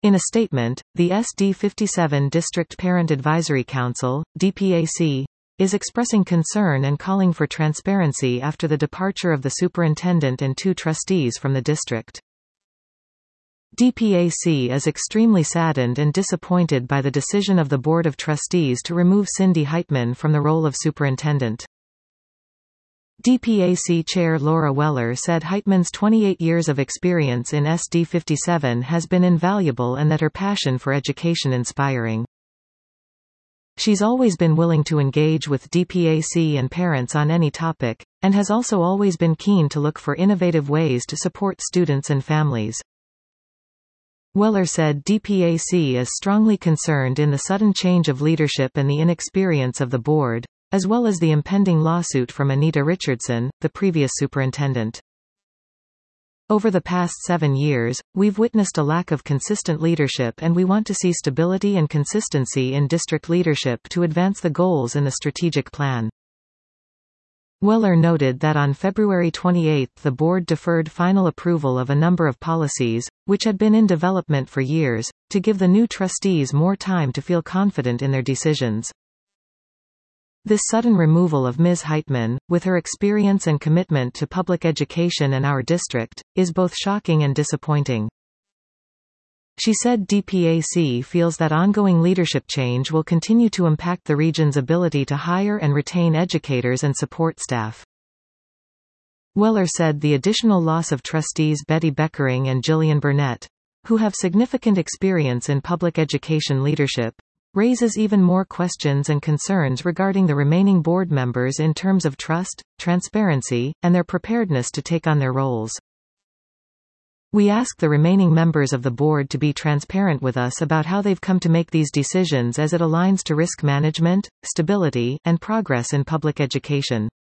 In a statement, the SD57 District Parent Advisory Council, DPAC, is expressing concern and calling for transparency after the departure of the superintendent and 2 trustees from the district. DPAC is extremely saddened and disappointed by the decision of the Board of Trustees to remove Cindy Heitman from the role of superintendent. DPAC Chair Laura Weller said Heitman's 28 years of experience in SD57 has been invaluable and that her passion for education inspiring. She's always been willing to engage with DPAC and parents on any topic, and has also always been keen to look for innovative ways to support students and families. Weller said DPAC is strongly concerned in the sudden change of leadership and the inexperience of the board, as well as the impending lawsuit from Anita Richardson, the previous superintendent. Over the past 7 years, we've witnessed a lack of consistent leadership and we want to see stability and consistency in district leadership to advance the goals in the strategic plan. Weller noted that on February 28 the board deferred final approval of a number of policies, which had been in development for years, to give the new trustees more time to feel confident in their decisions. This sudden removal of Ms. Heitman, with her experience and commitment to public education and our district, is both shocking and disappointing. She said DPAC feels that ongoing leadership change will continue to impact the region's ability to hire and retain educators and support staff. Weller said the additional loss of trustees Betty Beckering and Jillian Burnett, who have significant experience in public education leadership, raises even more questions and concerns regarding the remaining board members in terms of trust, transparency, and their preparedness to take on their roles. We ask the remaining members of the board to be transparent with us about how they've come to make these decisions as it aligns to risk management, stability, and progress in public education.